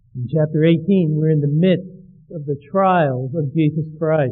In chapter 18, we're in the midst of the trials of Jesus Christ.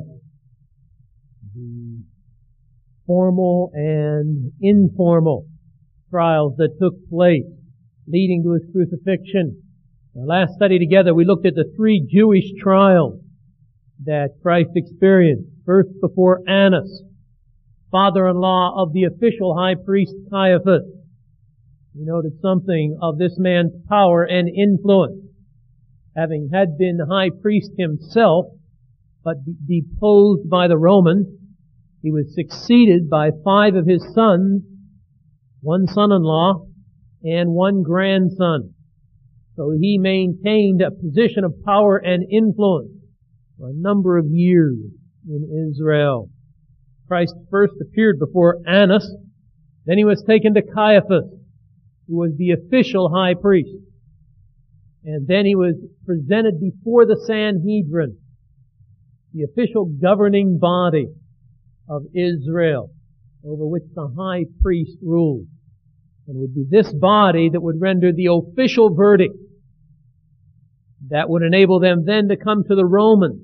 The formal and informal trials that took place leading to His crucifixion. In our last study together, we looked at the three Jewish trials that Christ experienced. First, before Annas, father-in-law of the official high priest Caiaphas. We noted something of this man's power and influence. Having had been high priest himself, but deposed by the Romans, he was succeeded by 5 of his sons, 1 son-in-law, and 1 grandson. So he maintained a position of power and influence for a number of years in Israel. Christ first appeared before Annas, then he was taken to Caiaphas, who was the official high priest. And then he was presented before the Sanhedrin, the official governing body of Israel, over which the high priest ruled. And it would be this body that would render the official verdict that would enable them then to come to the Romans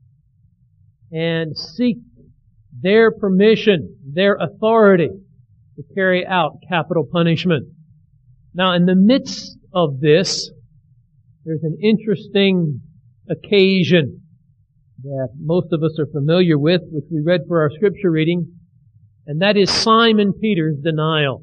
and seek their permission, their authority to carry out capital punishment. Now, in the midst of this, there's an interesting occasion that most of us are familiar with, which we read for our scripture reading, and that is Simon Peter's denial.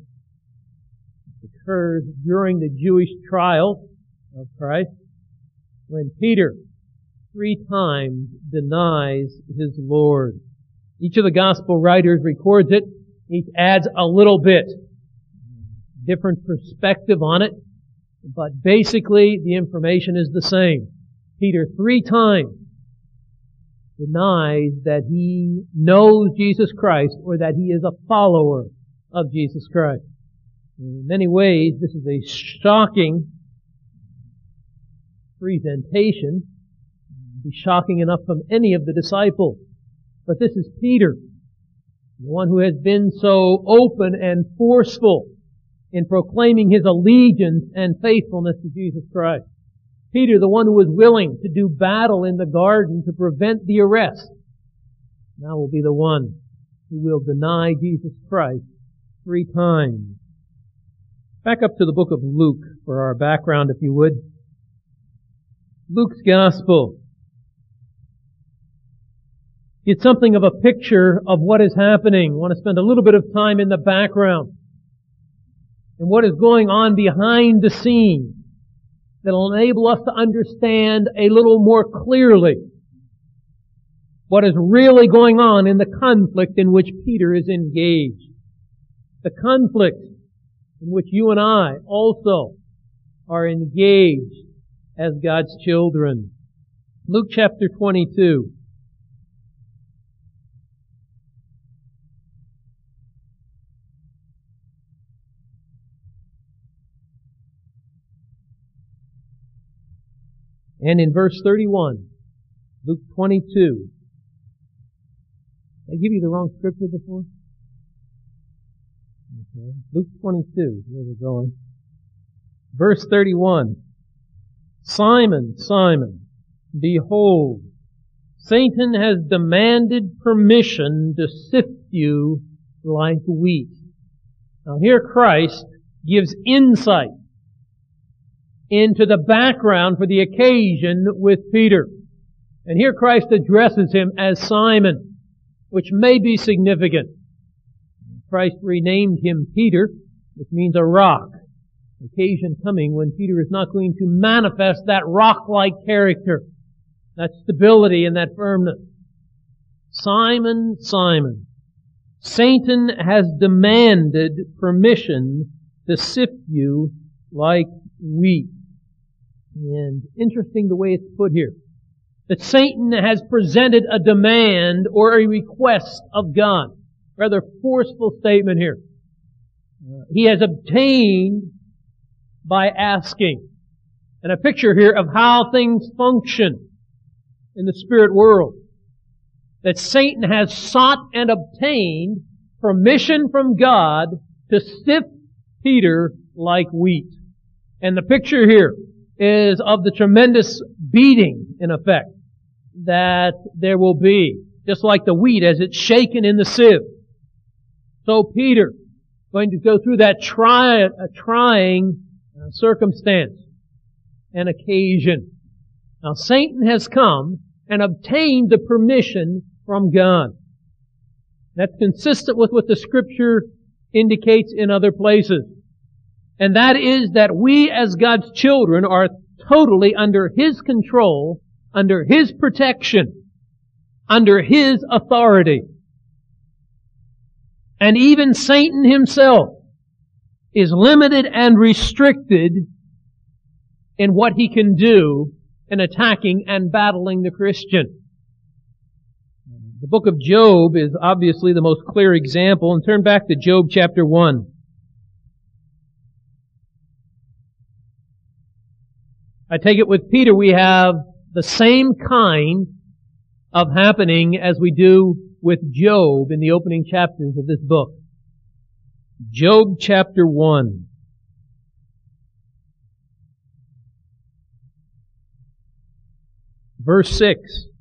It occurs during the Jewish trial of Christ, when Peter 3 times denies his Lord. Each of the gospel writers records it. Each adds a little bit, different perspective on it. But basically, the information is the same. Peter 3 times denies that he knows Jesus Christ or that he is a follower of Jesus Christ. In many ways, this is a shocking presentation. It would be shocking enough from any of the disciples. But this is Peter, the one who has been so open and forceful in proclaiming his allegiance and faithfulness to Jesus Christ. Peter, the one who was willing to do battle in the garden to prevent the arrest, now will be the one who will deny Jesus Christ 3 times. Back up to the book of Luke for our background, if you would. Luke's Gospel. It's something of a picture of what is happening. I want to spend a little bit of time in the background and what is going on behind the scenes that will enable us to understand a little more clearly what is really going on in the conflict in which Peter is engaged. The conflict in which you and I also are engaged as God's children. Luke chapter 22. And in verse 31, Luke 22. Did I give you the wrong scripture before? Okay. Luke 22, where we're going. Verse 31. Simon, Simon, behold, Satan has demanded permission to sift you like wheat. Now here Christ gives insight into the background for the occasion with Peter. And here Christ addresses him as Simon, which may be significant. Christ renamed him Peter, which means a rock. Occasion coming when Peter is not going to manifest that rock-like character, that stability and that firmness. Simon, Simon, Satan has demanded permission to sift you like wheat. And interesting the way it's put here. That Satan has presented a demand or a request of God. Rather forceful statement here. He has obtained by asking. And a picture here of how things function in the spirit world. That Satan has sought and obtained permission from God to sift Peter like wheat. And the picture here is of the tremendous beating, in effect, that there will be, just like the wheat as it's shaken in the sieve. So Peter, going to go through that trying circumstance and occasion. Now Satan has come and obtained the permission from God. That's consistent with what the Scripture indicates in other places. And that is that we as God's children are totally under His control, under His protection, under His authority. And even Satan himself is limited and restricted in what he can do in attacking and battling the Christian. The book of Job is obviously the most clear example. And turn back to Job chapter 1. I take it with Peter we have the same kind of happening as we do with Job in the opening chapters of this book. Job chapter 1. Verse 6.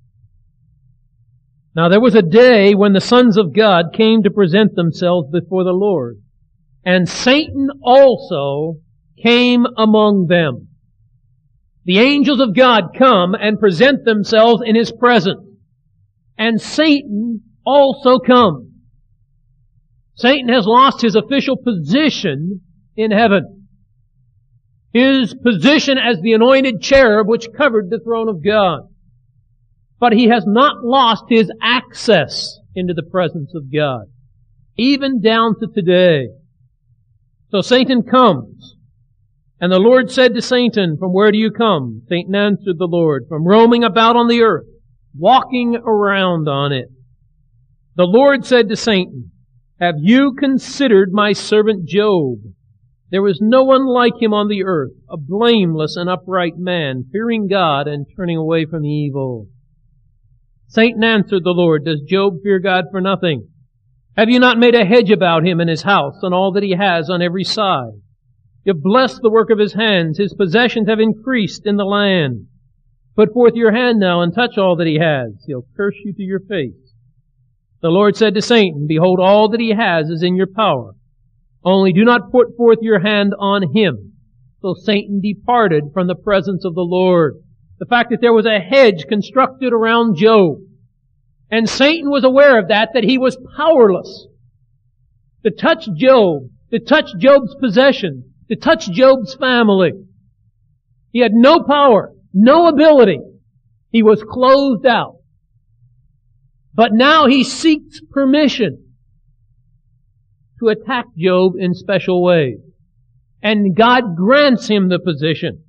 Now there was a day when the sons of God came to present themselves before the Lord, and Satan also came among them. The angels of God come and present themselves in His presence, and Satan also comes. Satan has lost his official position in heaven. His position as the anointed cherub which covered the throne of God. But he has not lost his access into the presence of God, even down to today. So Satan comes, and the Lord said to Satan, "From where do you come?" Satan answered the Lord, "From roaming about on the earth, walking around on it." The Lord said to Satan, "Have you considered my servant Job? There is no one like him on the earth, a blameless and upright man, fearing God and turning away from evil." Satan answered the Lord, "Does Job fear God for nothing? Have you not made a hedge about him and his house and all that he has on every side? You have blessed the work of his hands. His possessions have increased in the land. Put forth your hand now and touch all that he has. He'll curse you to your face." The Lord said to Satan, "Behold, all that he has is in your power. Only do not put forth your hand on him." So Satan departed from the presence of the Lord. The fact that there was a hedge constructed around Job. And Satan was aware of that he was powerless to touch Job, to touch Job's possessions, to touch Job's family. He had no power, no ability. He was closed out. But now he seeks permission to attack Job in special ways. And God grants him the position.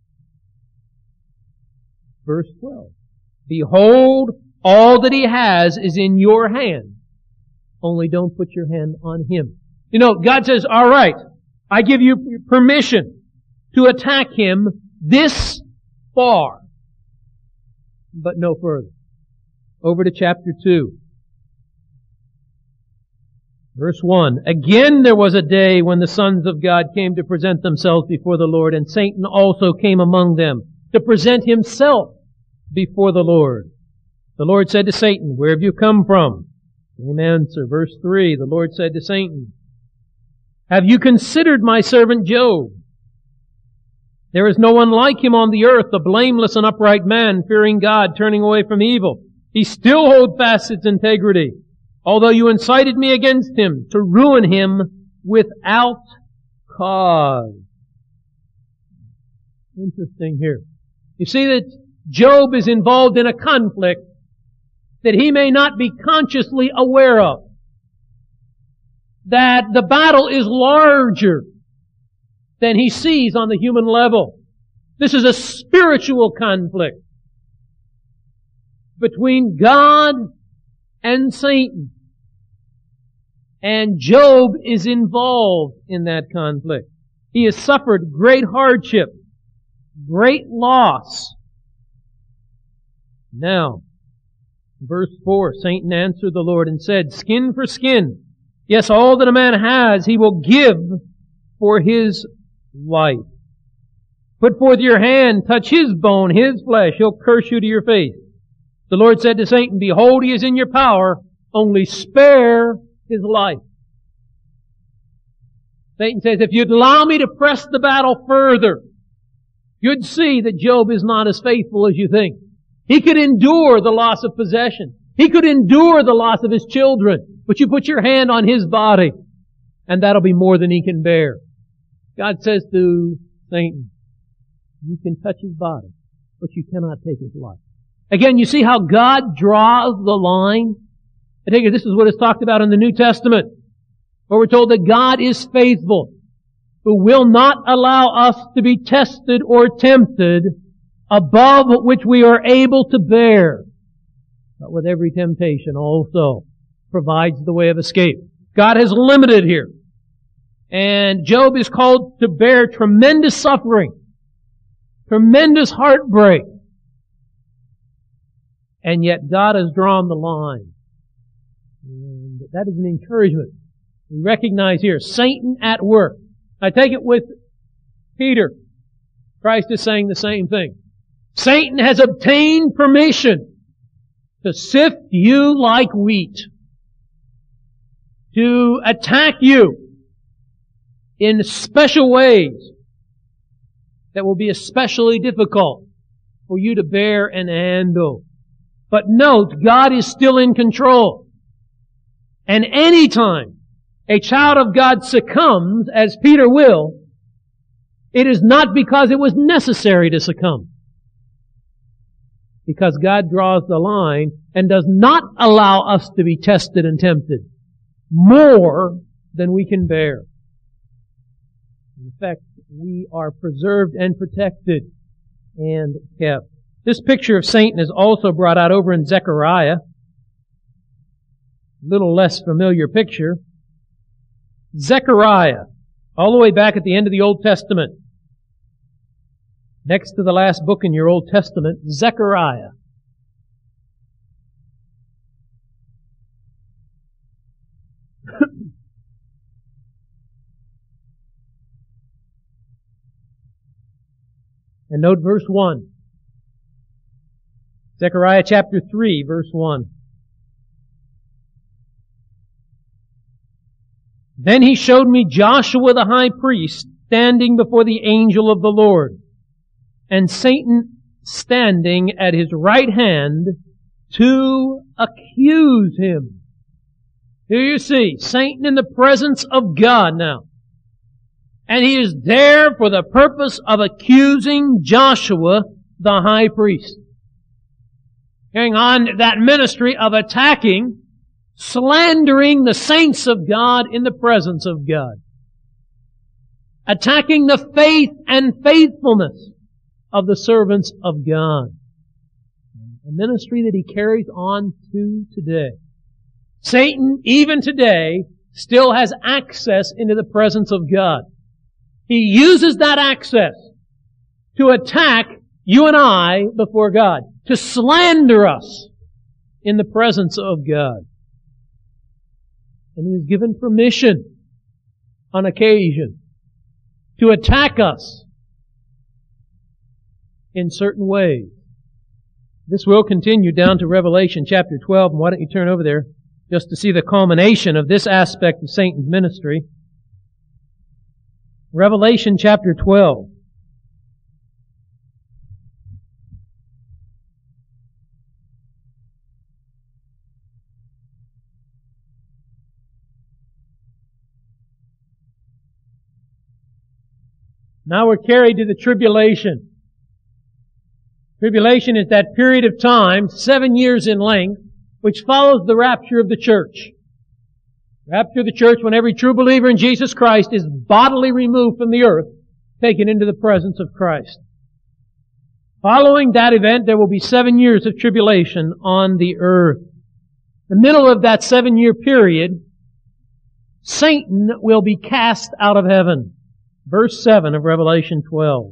Verse 12. "Behold, all that he has is in your hand. Only don't put your hand on him." You know, God says, all right, I give you permission to attack him this far, but no further. Over to chapter 2. Verse 1. "Again there was a day when the sons of God came to present themselves before the Lord, and Satan also came among them to present himself before the Lord. The Lord said to Satan, 'Where have you come from?' Same answer. Verse 3. The Lord said to Satan, 'Have you considered my servant Job? There is no one like him on the earth, a blameless and upright man, fearing God, turning away from evil. He still holds fast its integrity, although you incited me against him to ruin him without cause.'" Interesting here. You see that Job is involved in a conflict that he may not be consciously aware of. That the battle is larger than he sees on the human level. This is a spiritual conflict between God and Satan. And Job is involved in that conflict. He has suffered great hardship, great loss. Now, verse 4, Satan answered the Lord and said, "Skin for skin. Yes, all that a man has he will give for his life. Put forth your hand, touch his bone, his flesh. He'll curse you to your face. The Lord said to Satan, behold, he is in your power. Only spare his life. Satan says, if you'd allow me to press the battle further, you'd see that Job is not as faithful as you think. He could endure the loss of possession. He could endure the loss of his children. But you put your hand on his body, and that'll be more than he can bear. God says to Satan, you can touch his body, but you cannot take his life. Again, you see how God draws the line? I take it this is what is talked about in the New Testament, where we're told that God is faithful, who will not allow us to be tested or tempted above which we are able to bear, but with every temptation also provides the way of escape. God has limited here. And Job is called to bear tremendous suffering, tremendous heartbreak. And yet God has drawn the line. And that is an encouragement. We recognize here Satan at work. I take it with Peter. Christ is saying the same thing. Satan has obtained permission to sift you like wheat, to attack you in special ways that will be especially difficult for you to bear and handle. But note, God is still in control. And any time a child of God succumbs, as Peter will, it is not because it was necessary to succumb. Because God draws the line and does not allow us to be tested and tempted more than we can bear. In fact, we are preserved and protected and kept. This picture of Satan is also brought out over in Zechariah. A little less familiar picture. Zechariah, all the way back at the end of the Old Testament. Next to the last book in your Old Testament, Zechariah. And note verse 1. Zechariah chapter 3, verse 1. Then he showed me Joshua the high priest standing before the angel of the Lord, and Satan standing at his right hand to accuse him. Here you see Satan in the presence of God now. And he is there for the purpose of accusing Joshua the high priest. Carrying on that ministry of attacking, slandering the saints of God in the presence of God. Attacking the faith and faithfulness of the servants of God. A ministry that he carries on to today. Satan, even today, still has access into the presence of God. He uses that access to attack you and I before God, to slander us in the presence of God. And he is given permission on occasion to attack us in certain ways. This will continue down to Revelation chapter 12, and why don't you turn over there just to see the culmination of this aspect of Satan's ministry. Revelation chapter 12. Now we're carried to the tribulation. Tribulation is that period of time, 7 years in length, which follows the rapture of the church. Rapture of the church when every true believer in Jesus Christ is bodily removed from the earth, taken into the presence of Christ. Following that event, there will be 7 years of tribulation on the earth. In the middle of that 7-year period, Satan will be cast out of heaven. Verse 7 of Revelation 12.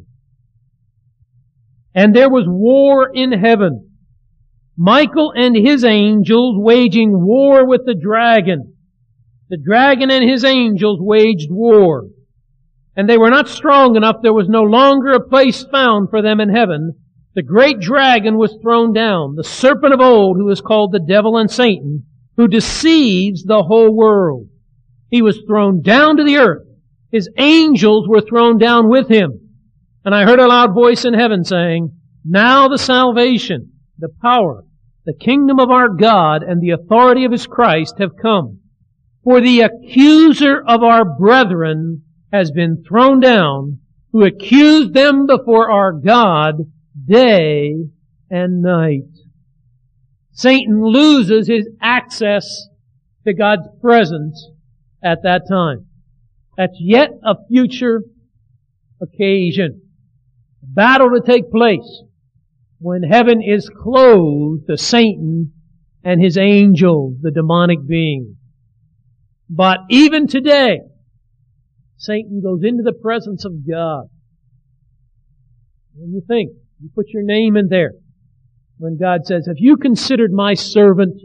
And there was war in heaven. Michael and his angels waging war with the dragon. The dragon and his angels waged war. and they were not strong enough, there was no longer a place found for them in heaven. The great dragon was thrown down, the serpent of old, who is called the devil and Satan, who deceives the whole world. He was thrown down to the earth. His angels were thrown down with him. And I heard a loud voice in heaven saying, now the salvation, the power, the kingdom of our God, and the authority of His Christ have come. For the accuser of our brethren has been thrown down, who accused them before our God day and night. Satan loses his access to God's presence at that time. That's yet a future occasion. A battle to take place when heaven is closed to Satan and his angels, the demonic beings. But even today, Satan goes into the presence of God. And you think, you put your name in there. When God says, have you considered my servant?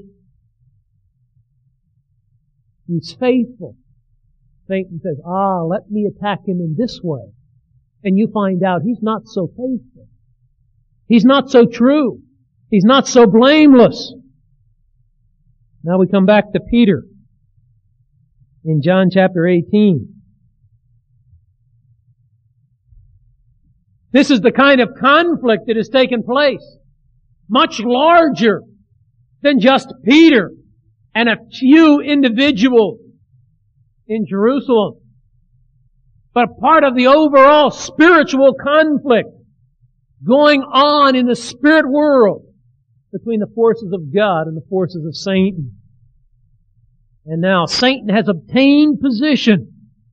He's faithful. Satan says, let me attack him in this way. And you find out he's not so faithful. He's not so true. He's not so blameless. Now we come back to Peter in John chapter 18. This is the kind of conflict that has taken place. Much larger than just Peter and a few individuals in Jerusalem, but part of the overall spiritual conflict going on in the spirit world between the forces of God and the forces of Satan. And now Satan has obtained position,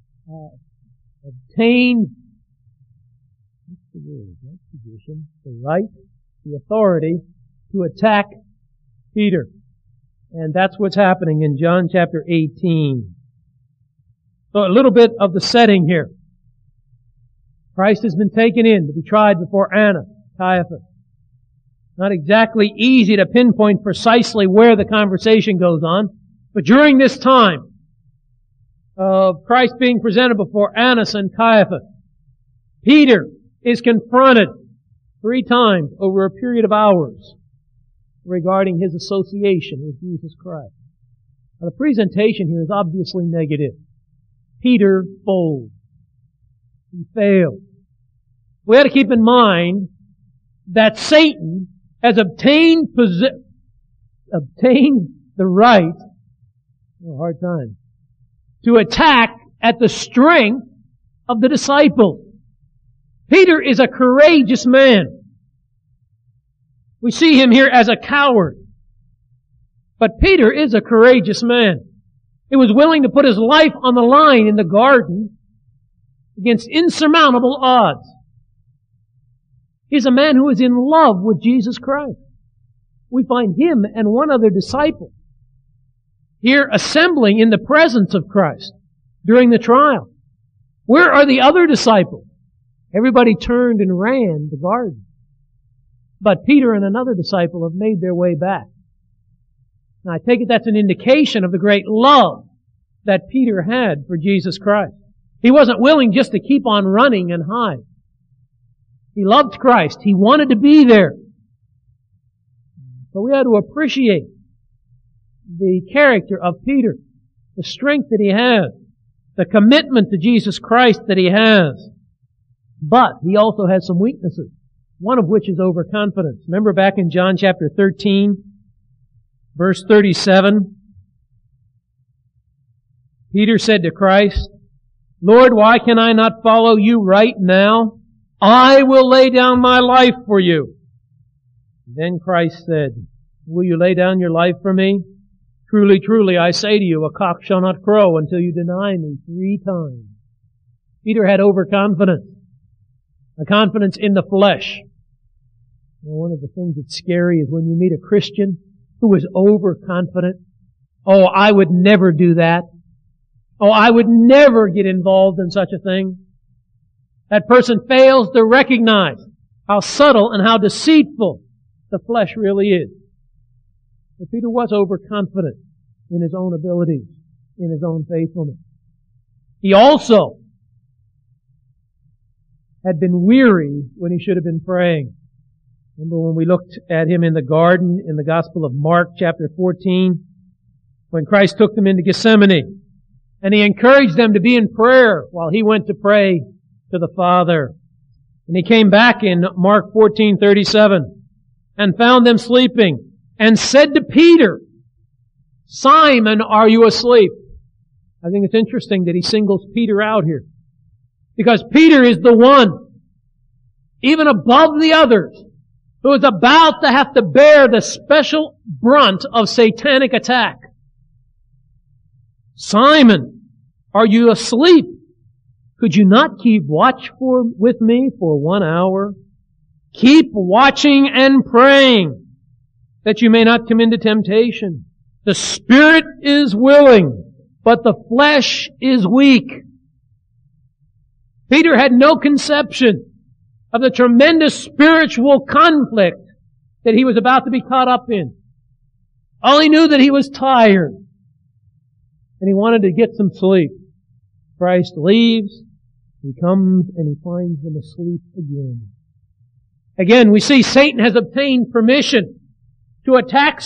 the right, the authority to attack Peter. And that's what's happening in John chapter 18. So a little bit of the setting here. Christ has been taken in to be tried before Annas, Caiaphas. Not exactly easy to pinpoint precisely where the conversation goes on, but during this time of Christ being presented before Annas and Caiaphas, Peter is confronted 3 times over a period of hours regarding his association with Jesus Christ. Now, the presentation here is obviously negative. Peter folds. He failed. We have to keep in mind that Satan has obtained the right, hard time, to attack at the strength of the disciples. Peter is a courageous man. We see him here as a coward. But Peter is a courageous man. He was willing to put his life on the line in the garden against insurmountable odds. He's a man who is in love with Jesus Christ. We find him and one other disciple here assembling in the presence of Christ during the trial. Where are the other disciples? Everybody turned and ran the garden. But Peter and another disciple have made their way back. Now I take it that's an indication of the great love that Peter had for Jesus Christ. He wasn't willing just to keep on running and hide. He loved Christ. He wanted to be there. But we ought to appreciate the character of Peter, the strength that he has, the commitment to Jesus Christ that he has. But he also has some weaknesses, one of which is overconfidence. Remember back in John chapter 13, verse 37, Peter said to Christ, Lord, why can I not follow you right now? I will lay down my life for you. Then Christ said, will you lay down your life for me? Truly, truly, I say to you, a cock shall not crow until you deny me 3 times. Peter had overconfidence, a confidence in the flesh. One of the things that's scary is when you meet a Christian who is overconfident. Oh, I would never do that. Oh, I would never get involved in such a thing. That person fails to recognize how subtle and how deceitful the flesh really is. But Peter was overconfident in his own abilities, in his own faithfulness. He also had been weary when he should have been praying. Remember when we looked at him in the garden in the Gospel of Mark chapter 14, when Christ took them into Gethsemane, and he encouraged them to be in prayer while he went to pray to the Father. And he came back in Mark 14:37 and found them sleeping and said to Peter, "Simon, are you asleep?" I think it's interesting that he singles Peter out here, because Peter is the one, even above the others, who is about to have to bear the special brunt of satanic attack. "Simon, are you asleep? Could you not keep watch with me for 1 hour? Keep watching and praying, that you may not come into temptation. The spirit is willing, but the flesh is weak." Peter had no conception of the tremendous spiritual conflict that he was about to be caught up in. All he knew that he was tired, and he wanted to get some sleep. Christ leaves, he comes, and he finds them asleep again. Again, we see Satan has obtained permission to attack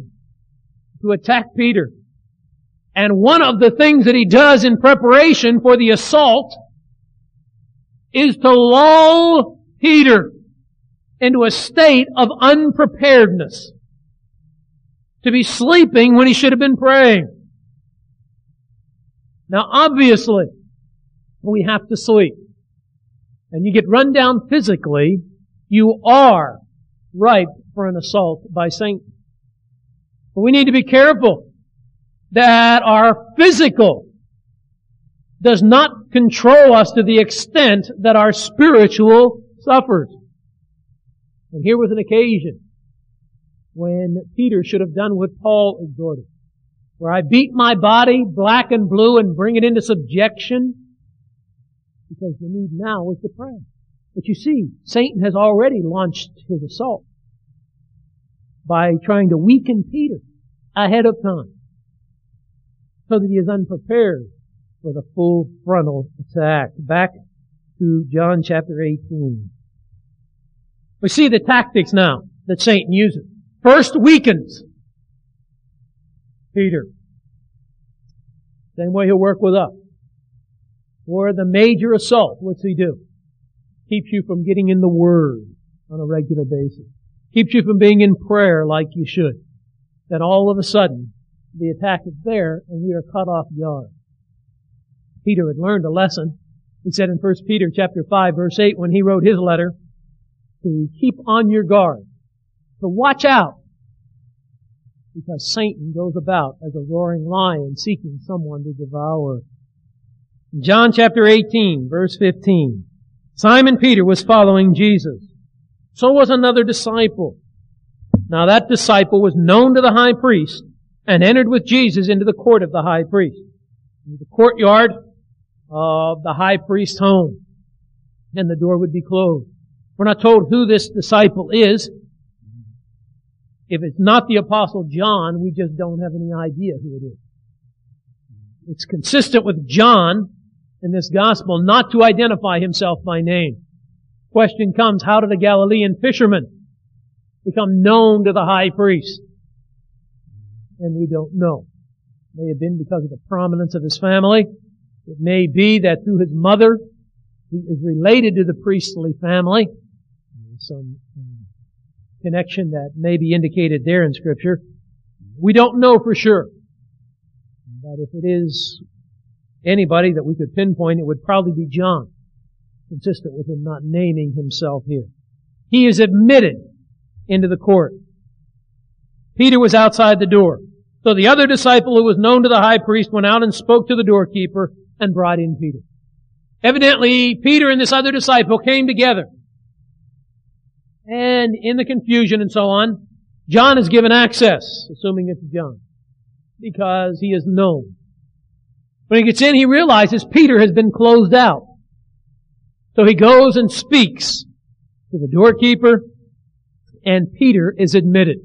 Peter. And one of the things that he does in preparation for the assault is to lull Peter into a state of unpreparedness, to be sleeping when he should have been praying. Now obviously, we have to sleep. And you get run down physically, you are ripe for an assault by Satan. But we need to be careful that our physical does not control us to the extent that our spiritual suffers. And here was an occasion when Peter should have done what Paul exhorted, where I beat my body black and blue and bring it into subjection, because the need now is to pray. But you see, Satan has already launched his assault by trying to weaken Peter ahead of time, so that he is unprepared for the full frontal attack. Back to John chapter 18. We see the tactics now that Satan uses. First, weakens Peter. Same way he'll work with us. For the major assault, what's he do? Keeps you from getting in the Word on a regular basis. Keeps you from being in prayer like you should. Then all of a sudden, the attack is there and we are caught off guard. Peter had learned a lesson. He said in 1 Peter chapter 5 verse 8 when he wrote his letter, to keep on your guard, to watch out, because Satan goes about as a roaring lion seeking someone to devour. In John chapter 18 verse 15, Simon Peter was following Jesus. So was another disciple. Now that disciple was known to the high priest and entered with Jesus into the court of the high priest, into the courtyard of the high priest's home. And the door would be closed. We're not told who this disciple is. If it's not the Apostle John, we just don't have any idea who it is. It's consistent with John in this gospel not to identify himself by name. Question comes, how did a Galilean fisherman become known to the high priest? And we don't know. It may have been because of the prominence of his family. It may be that through his mother, he is related to the priestly family. Some connection that may be indicated there in Scripture. We don't know for sure. But if it is anybody that we could pinpoint, it would probably be John, consistent with him not naming himself here. He is admitted into the court. Peter was outside the door. So the other disciple who was known to the high priest went out and spoke to the doorkeeper and brought in Peter. Evidently, Peter and this other disciple came together. And in the confusion and so on, John is given access, assuming it's John, because he is known. When he gets in, he realizes Peter has been closed out. So he goes and speaks to the doorkeeper, and Peter is admitted.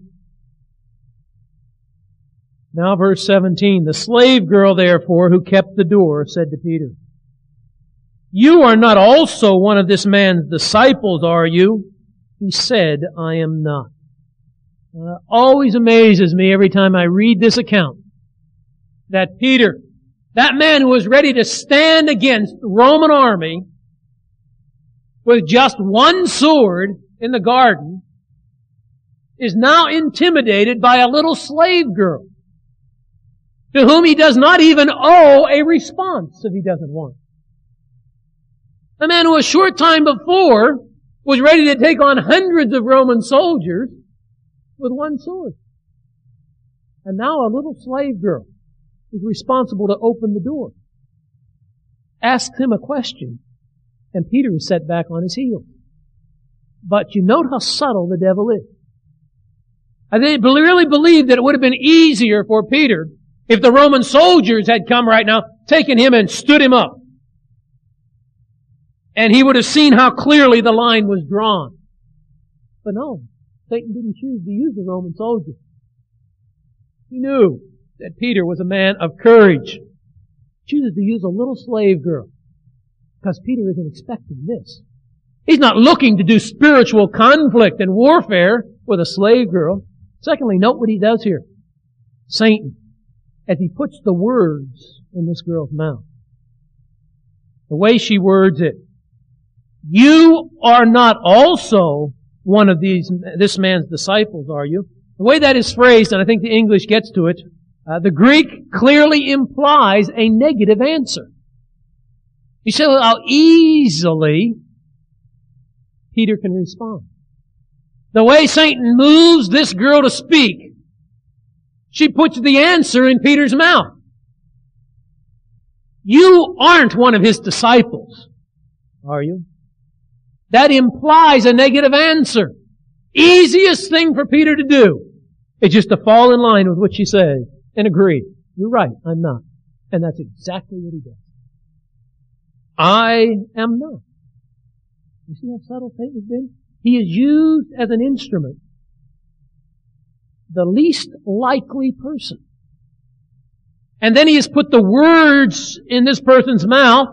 Now verse 17, the slave girl therefore who kept the door said to Peter, You are not also one of this man's disciples, are you? He said, I am not. Always amazes me every time I read this account that Peter, that man who was ready to stand against the Roman army with just one sword in the garden, is now intimidated by a little slave girl to whom he does not even owe a response if he doesn't want. A man who a short time before was ready to take on hundreds of Roman soldiers with one sword. And now a little slave girl is responsible to open the door. Asks him a question, and Peter is set back on his heels. But you note how subtle the devil is. I really believe that it would have been easier for Peter if the Roman soldiers had come right now, taken him and stood him up. And he would have seen how clearly the line was drawn. But no, Satan didn't choose to use the Roman soldiers. He knew that Peter was a man of courage. He chooses to use a little slave girl because Peter isn't expecting this. He's not looking to do spiritual conflict and warfare with a slave girl. Secondly, note what he does here. Satan, as he puts the words in this girl's mouth. The way she words it. You are not also one of this man's disciples, are you? The way that is phrased, and I think the English gets to it, the Greek clearly implies a negative answer. You see how easily Peter can respond. The way Satan moves this girl to speak, she puts the answer in Peter's mouth. You aren't one of his disciples, are you? That implies a negative answer. Easiest thing for Peter to do is just to fall in line with what she says and agree. You're right, I'm not. And that's exactly what he does. I am not. You see how subtle Satan has been? He is used as an instrument. The least likely person. And then he has put the words in this person's mouth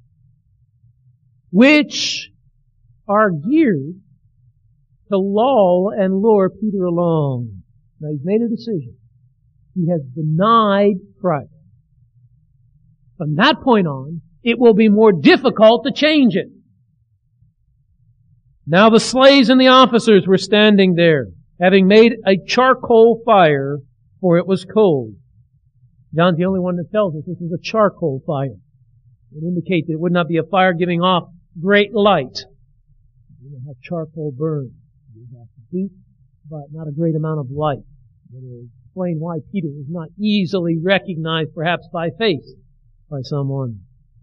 which are geared to lull and lure Peter along. Now he's made a decision. He has denied Christ. From that point on, it will be more difficult to change it. Now the slaves and the officers were standing there, having made a charcoal fire, for it was cold. John's the only one that tells us this is a charcoal fire. It indicates that it would not be a fire giving off great light. You don't have charcoal burn. You have heat, but not a great amount of light. It will explain why Peter was not easily recognized, perhaps by face, by someone.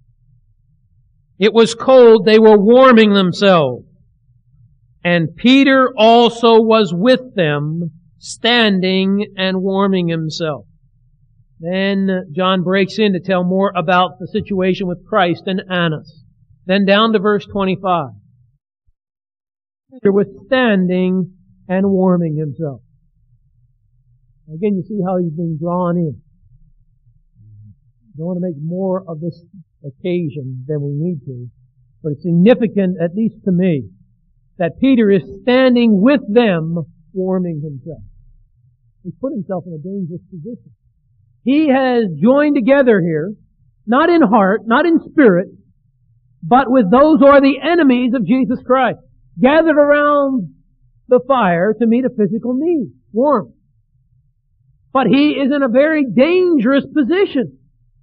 It was cold. They were warming themselves. And Peter also was with them, standing and warming himself. Then John breaks in to tell more about the situation with Christ and Annas. Then down to verse 25. Peter was standing and warming himself. Again, you see how he's being drawn in. Don't want to make more of this occasion than we need to, but it's significant, at least to me, that Peter is standing with them, warming himself. He's put himself in a dangerous position. He has joined together here, not in heart, not in spirit, but with those who are the enemies of Jesus Christ, gathered around the fire to meet a physical need, warmth. But he is in a very dangerous position.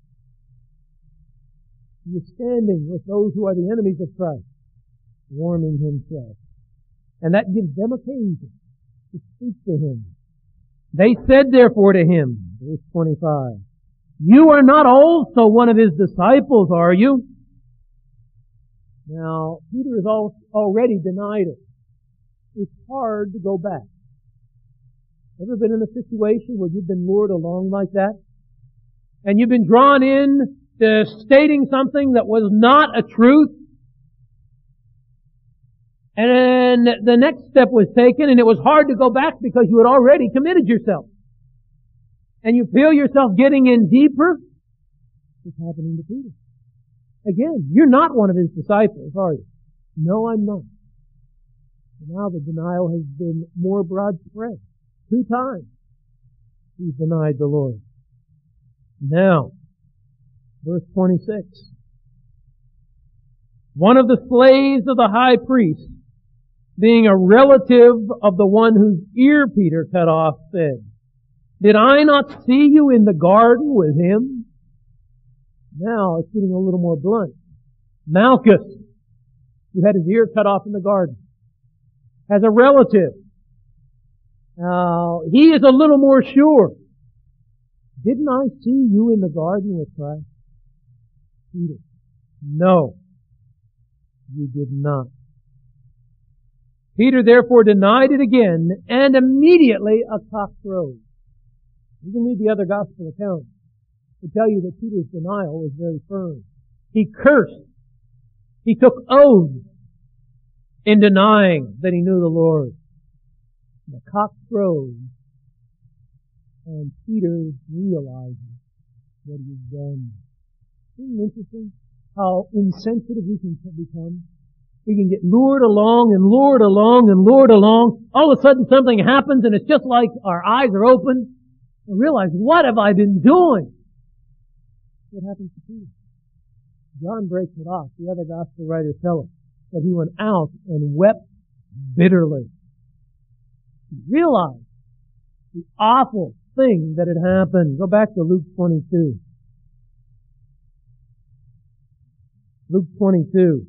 He is standing with those who are the enemies of Christ, warming himself. And that gives them occasion to speak to him. They said therefore to him, verse 25, you are not also one of his disciples, are you? Now, Peter has already denied it. It's hard to go back. Ever been in a situation where you've been lured along like that? And you've been drawn in to stating something that was not a truth? And then the next step was taken, and it was hard to go back because you had already committed yourself. And you feel yourself getting in deeper. It's happening to Peter. Again, you're not one of His disciples, are you? No, I'm not. And now the denial has been more broad spread. 2 times he's denied the Lord. Now, verse 26. One of the slaves of the high priest, being a relative of the one whose ear Peter cut off, said, "Did I not see you in the garden with him?" Now it's getting a little more blunt. Malchus, who had his ear cut off in the garden, has a relative. Now, he is a little more sure. "Didn't I see you in the garden with Christ?" Peter, "No, you did not." Peter therefore denied it again, and immediately a cock crowed. You can read the other gospel accounts to tell you that Peter's denial was very firm. He cursed. He took oaths in denying that he knew the Lord. The cock crowed, and Peter realizes what he's done. Isn't it interesting how insensitive we can become? We can get lured along and lured along and lured along. All of a sudden something happens and it's just like our eyes are open and realize, what have I been doing? What happens to Peter? John breaks it off. The other gospel writers tell us that he went out and wept bitterly. He realized the awful thing that had happened. Go back to Luke 22. Luke 22.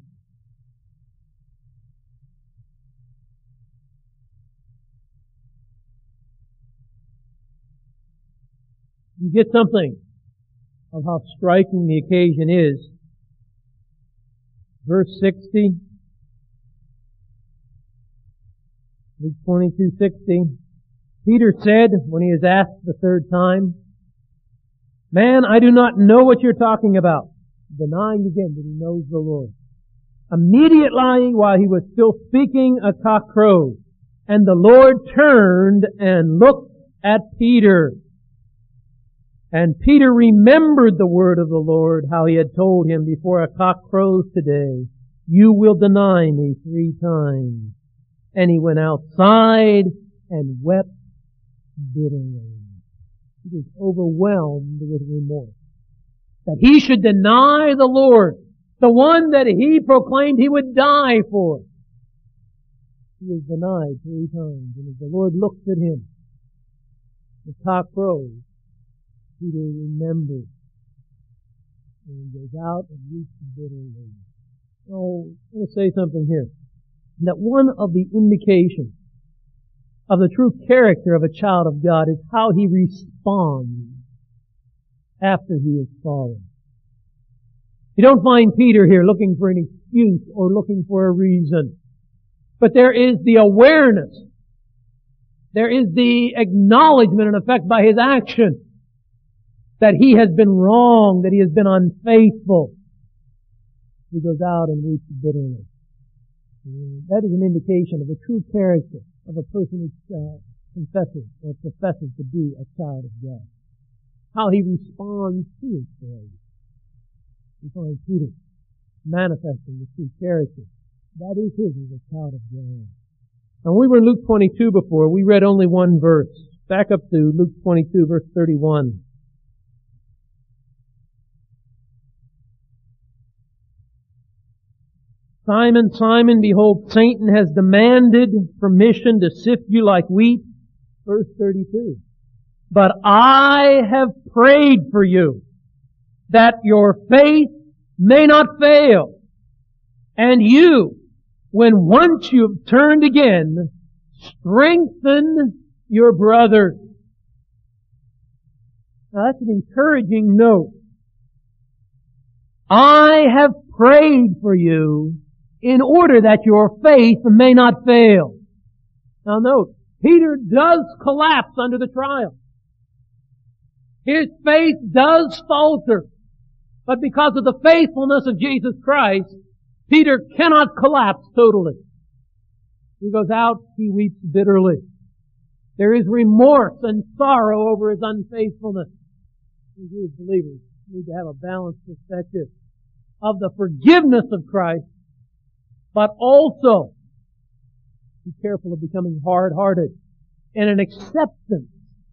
You get something of how striking the occasion is. Verse 60. Luke 22:60. Peter said, when he is asked the 3rd time, "Man, I do not know what you're talking about." Denying again that he knows the Lord. Immediately while he was still speaking, a cock crowed, and the Lord turned and looked at Peter. And Peter remembered the word of the Lord, how he had told him, "Before a cock crows today, you will deny me 3 times." And he went outside and wept bitterly. He was overwhelmed with remorse. That he should deny the Lord, the one that he proclaimed he would die for. He was denied 3 times. And as the Lord looks at him, the cock crows, Peter remembers. And he goes out and weeps bitterly. Oh, I want to say something here. That one of the indications of the true character of a child of God is how he responds after he is fallen. You don't find Peter here looking for an excuse or looking for a reason. But there is the awareness. There is the acknowledgement, in effect, by his action that he has been wrong, that he has been unfaithful. He goes out and weeps bitterly. That is an indication of the true character of a person who confesses or professes to be a child of God. How he responds to his failure. We find Peter manifesting the true character. That is his as a child of God. Now, we were in Luke 22 before. We read only one verse. Back up to Luke 22, verse 31. "Simon, Simon, behold, Satan has demanded permission to sift you like wheat." Verse 32. "But I have prayed for you, that your faith may not fail. And you, when once you've turned again, strengthen your brothers." Now that's an encouraging note. I have prayed for you in order that your faith may not fail. Now note, Peter does collapse under the trial. His faith does falter. But because of the faithfulness of Jesus Christ, Peter cannot collapse totally. He goes out, he weeps bitterly. There is remorse and sorrow over his unfaithfulness. We as believers need to have a balanced perspective. of the forgiveness of Christ, but also be careful of becoming hard-hearted and an acceptance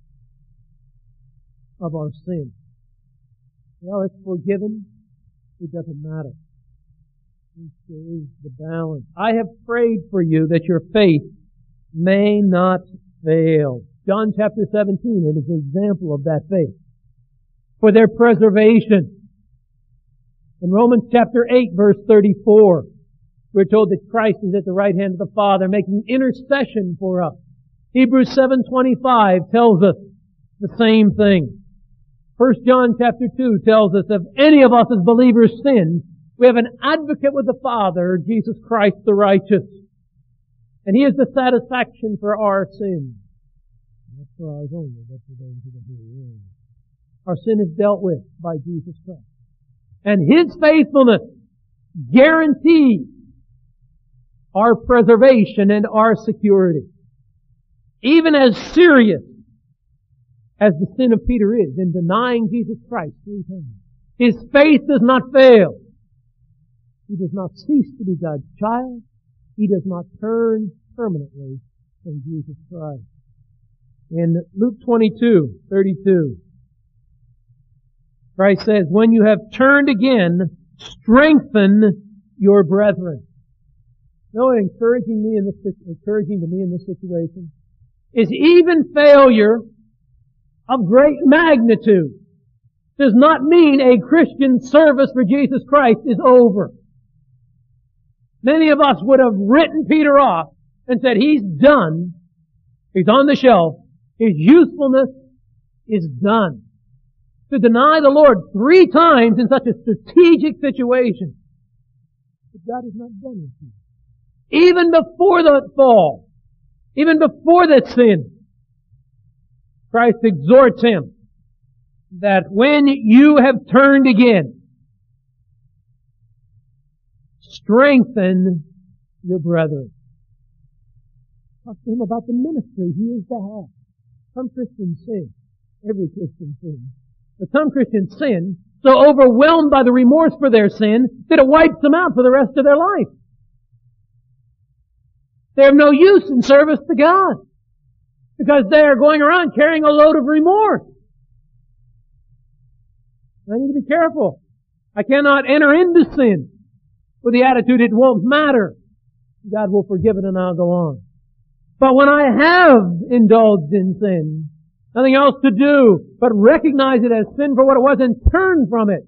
of our sin. Well, it's forgiven. It doesn't matter. There is the balance. I have prayed for you that your faith may not fail. John chapter 17, it is an example of that faith. For their preservation. In Romans chapter 8, verse 34, we're told that Christ is at the right hand of the Father, making intercession for us. Hebrews 7:25 tells us the same thing. 1 John chapter 2 tells us if any of us as believers sin, we have an advocate with the Father, Jesus Christ the righteous. And He is the satisfaction for our sins. Not for ours only, but for those who are here. Our sin is dealt with by Jesus Christ. And His faithfulness guarantees our preservation and our security. Even as serious as the sin of Peter is in denying Jesus Christ 3 times, his faith does not fail. He does not cease to be God's child. He does not turn permanently from Jesus Christ. In Luke 22:32, Christ says, when you have turned again, strengthen your brethren. You know what encouraging to me in this situation is even failure of great magnitude does not mean a Christian service for Jesus Christ is over. Many of us would have written Peter off and said, he's done. He's on the shelf. His usefulness is done. To deny the Lord 3 times in such a strategic situation. But God is not done with you. Even before the fall, even before that sin, Christ exhorts him that when you have turned again, strengthen your brethren. Talk to him about the ministry he is to have. Some Christians sin. Every Christian sins. But some Christians sin so overwhelmed by the remorse for their sin that it wipes them out for the rest of their life. They have no use in service to God because they are going around carrying a load of remorse. I need to be careful. I cannot enter into sin with the attitude it won't matter. God will forgive it and I'll go on. But when I have indulged in sin, nothing else to do but recognize it as sin for what it was and turn from it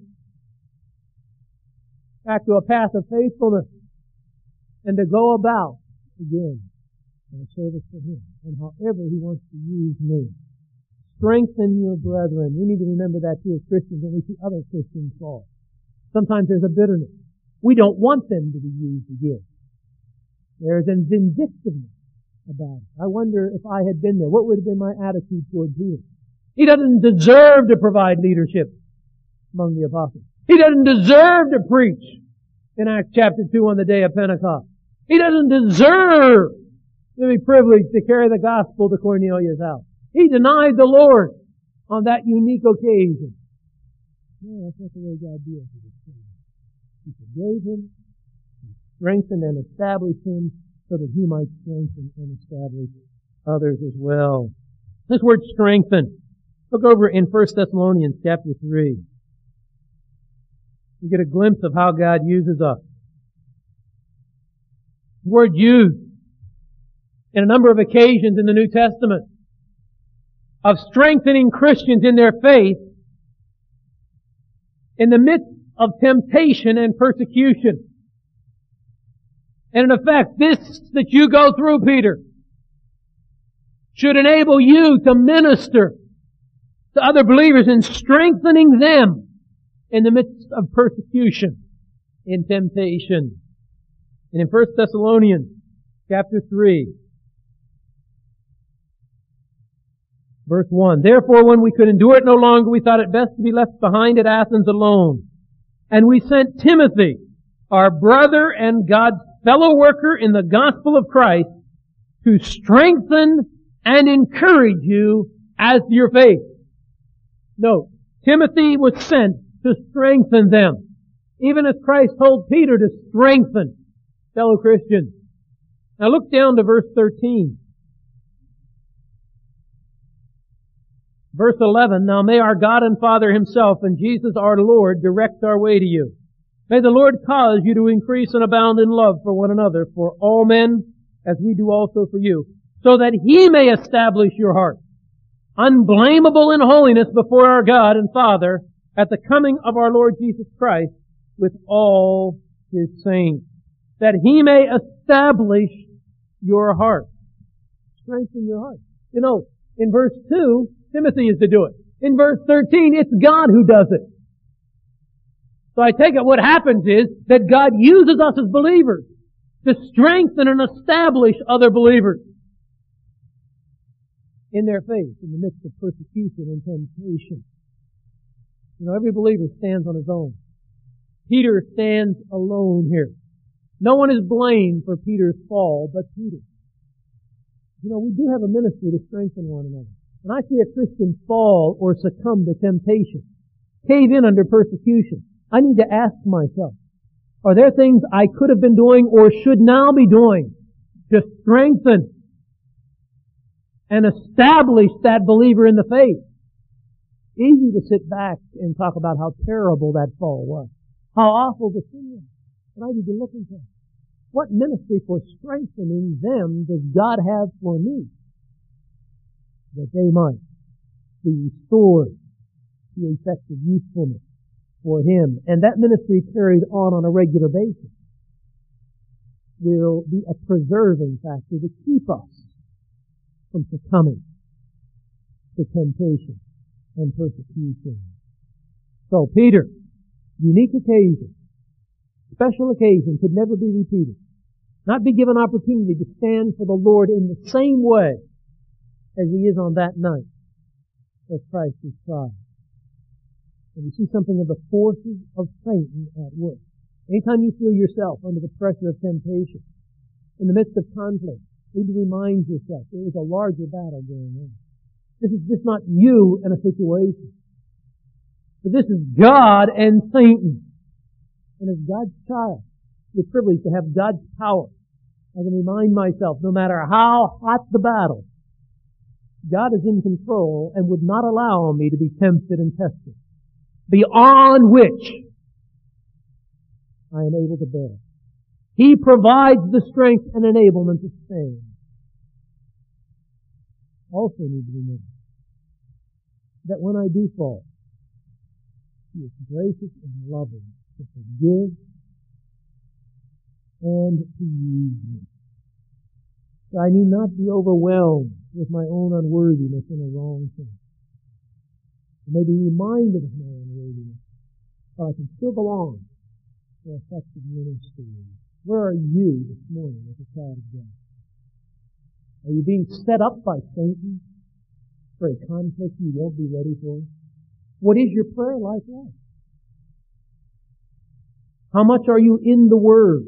back to a path of faithfulness and to go about again in a service for Him and however He wants to use me. Strengthen your brethren. We need to remember that too as Christians when we see other Christians fall. Sometimes there's a bitterness. We don't want them to be used again. There's a vindictiveness about it. I wonder if I had been there, what would have been my attitude toward Peter? He doesn't deserve to provide leadership among the apostles. He doesn't deserve to preach in Acts chapter 2 on the day of Pentecost. He doesn't deserve to be privileged to carry the gospel to Cornelius' house. He denied the Lord on that unique occasion. No, that's not the way God deals with it. He forgave him, He strengthened and established him so that he might strengthen and establish others as well. This word strengthen. Look over in 1 Thessalonians chapter 3. You get a glimpse of how God uses us. The word used in a number of occasions in the New Testament of strengthening Christians in their faith in the midst of temptation and persecution. And in effect, this that you go through, Peter, should enable you to minister to other believers in strengthening them in the midst of persecution and temptation. And in 1 Thessalonians chapter 3, verse 1, therefore when we could endure it no longer, we thought it best to be left behind at Athens alone. And we sent Timothy, our brother and God's fellow worker in the gospel of Christ, to strengthen and encourage you as to your faith. Note, Timothy was sent to strengthen them. Even as Christ told Peter to strengthen fellow Christians. Now look down to verse 13. Verse 11, now may our God and Father Himself and Jesus our Lord direct our way to you. May the Lord cause you to increase and abound in love for one another, for all men, as we do also for you, so that He may establish your heart, unblameable in holiness before our God and Father, at the coming of our Lord Jesus Christ with all His saints, that He may establish your heart. Strengthen your heart. You know, in verse 2, Timothy is to do it. In verse 13, it's God who does it. So I take it what happens is that God uses us as believers to strengthen and establish other believers in their faith in the midst of persecution and temptation. You know, every believer stands on his own. Peter stands alone here. No one is blamed for Peter's fall but Peter. You know, we do have a ministry to strengthen one another. When I see a Christian fall or succumb to temptation, cave in under persecution, I need to ask myself, are there things I could have been doing or should now be doing to strengthen and establish that believer in the faith? Easy to sit back and talk about how terrible that fall was, how awful the sin was. But I need to look and say, what ministry for strengthening them does God have for me? That they might be restored to effective usefulness for Him. And that ministry carried on a regular basis will be a preserving factor to keep us from succumbing to temptation and persecution. So Peter, unique occasion, special occasion, could never be repeated. Not be given opportunity to stand for the Lord in the same way as he is on that night as Christ is tried. And you see something of the forces of Satan at work. Anytime you feel yourself under the pressure of temptation, in the midst of conflict, you need to remind yourself there is a larger battle going on. This is just not you in a situation. But this is God and Satan. And as God's child, we're privileged to have God's power. I can remind myself, no matter how hot the battle, God is in control and would not allow me to be tempted and tested, beyond which I am able to bear. He provides the strength and enablement to stand. Also need to remember that when I do fall, He is gracious and loving to forgive and to use me. So I need not be overwhelmed with my own unworthiness in a wrong thing. I may be reminded of my unworthiness, but I can still belong to effective ministry. Where are you this morning as a child of God? Are you being set up by Satan for a conflict you won't be ready for? What is your prayer life like? How much are you in the Word?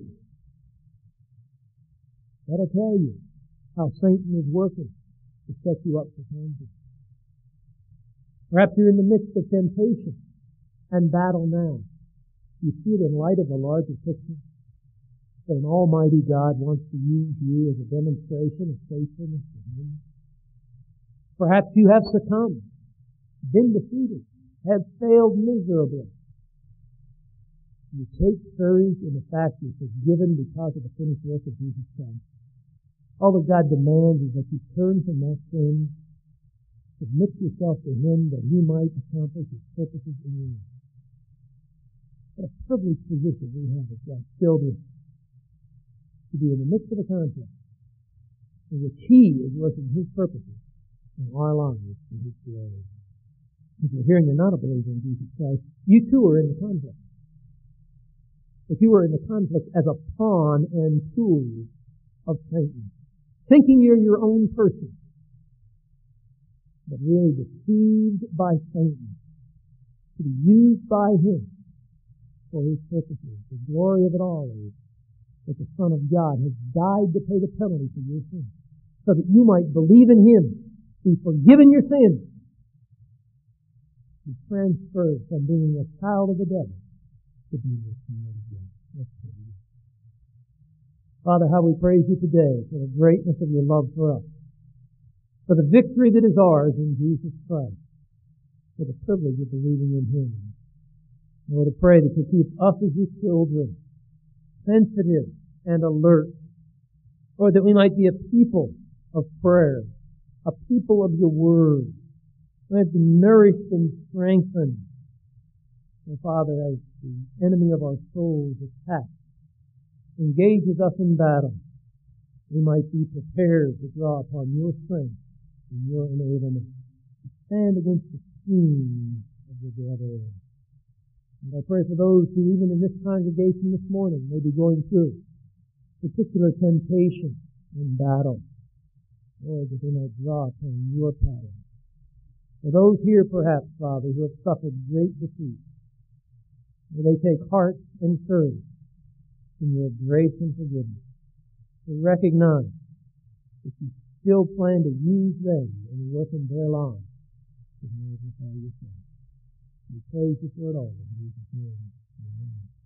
That'll tell you how Satan is working to set you up for conflict. Perhaps you're in the midst of temptation and battle now. You see it in light of the larger picture. That an almighty God wants to use you as a demonstration of faithfulness to Him. Perhaps you have succumbed, been defeated, have failed miserably. You take courage in the fact you're forgiven because of the finished work of Jesus Christ. All that God demands is that you turn from that sin, submit yourself to Him that He might accomplish His purposes in you. What a privileged position we have as God's children, to be in the midst of a conflict in which He is working His purposes in our lives for His glory. If you're here and you're not a believer in Jesus Christ, you too are in the conflict. But you are in the conflict as a pawn and tool of Satan, thinking you're your own person, but really deceived by Satan, to be used by him for his purposes. The glory of it all is that the Son of God has died to pay the penalty for your sins, so that you might believe in Him, be forgiven your sins, be transferred from being a child of the devil to be with you again. Let's pray. Father, how we praise you today for the greatness of your love for us, for the victory that is ours in Jesus Christ, for the privilege of believing in Him. Lord, I pray that you keep us as your children sensitive and alert, Lord, that we might be a people of prayer, a people of your word, we have to nourish and strengthen. And Father, as the enemy of our souls attacks, engages us in battle, we might be prepared to draw upon your strength and your enablement to stand against the schemes of the devil. And I pray for those who, even in this congregation this morning, may be going through particular temptation in battle. Lord, that they might draw upon your power. For those here, perhaps, Father, who have suffered great defeat, may they take heart and courage in your grace and forgiveness to recognize that you still plan to use them and work in their lives to magnify yourself. We praise you for it all. In Jesus' name, amen.